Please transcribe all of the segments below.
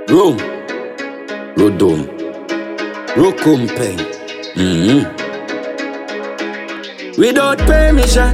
Room, Rodom, Rokumpeng. Without permission,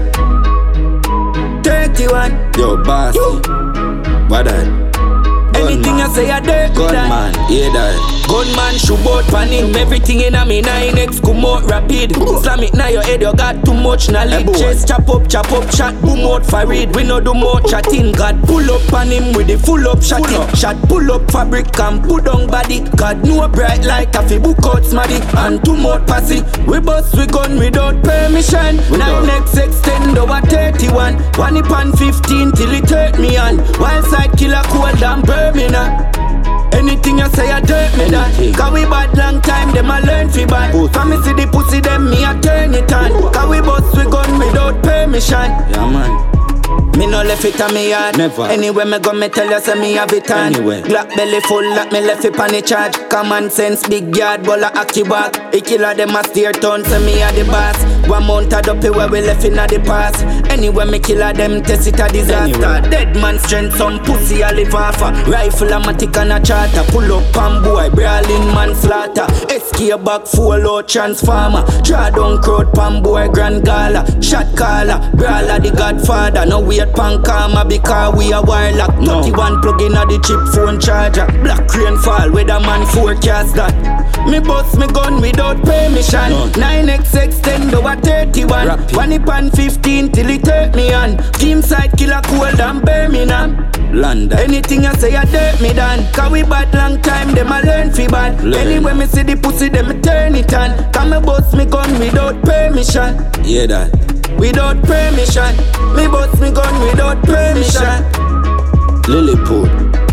31. Yo, boss. What that? Anything I say I do. Gunman, yeah that. Gunman shoot bout pan him. Everything in a me 9X come out rapid. Slam it now your head, you got too much knowledge. Chase chop up, shot boom out for read. We no do more chatting. God pull up on him with the full up shot. Shot pull up fabric and put on body. God no bright light a fi book out smarty. And too much passy. We bust we gun without permission. 9X extend over 31. One upon 15 till it hurt me on. Wild side killer cold and Birmingham. Anything you say I dirt me that. Cause we bad long time, them a learn fi bad. From me see the pussy, them me a turn it on. Cause we bust we gun without permission. Yeah man. Me no left it on me yard. Never. Anyway me go me tell you say me have it on. Anyway. Black belly full like me left it on the charge. Common sense big yard bola aki back. A killer them a steer turn say me a the boss. 1 month a dopey where we left in a the past. Anyway me killer them test it a disaster. Anyway. Dead man strength some pussy a live off a. Rifle a matic and a charter. Pull up pan boy brawling man slaughter. SK back full out transformer. Draw down crowd pan boy grand gala. Shot caller brawler the godfather. No we pan karma because we a warlock. 31 plug in a the chip phone charger. Black rain fall with a man forecast that. Me bust me gun without permission. 9X extend over 31. Rapid. One upon 15 till it hurt me on. Team side killer cold and Birmingham. London. Anything I say I dirt me done. Cause we bad long time them a learn fi bad. Anyway me see the pussy them me turn it on. Cause me bust me gun without permission. Yeah that. Without permission. Me bust me gun without permission. Lilliput.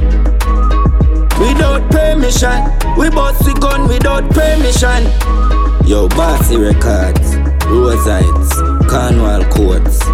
Without permission. We bust the gun without permission. Yo, Bossy Records, Rose Heights, Cornwall Courts.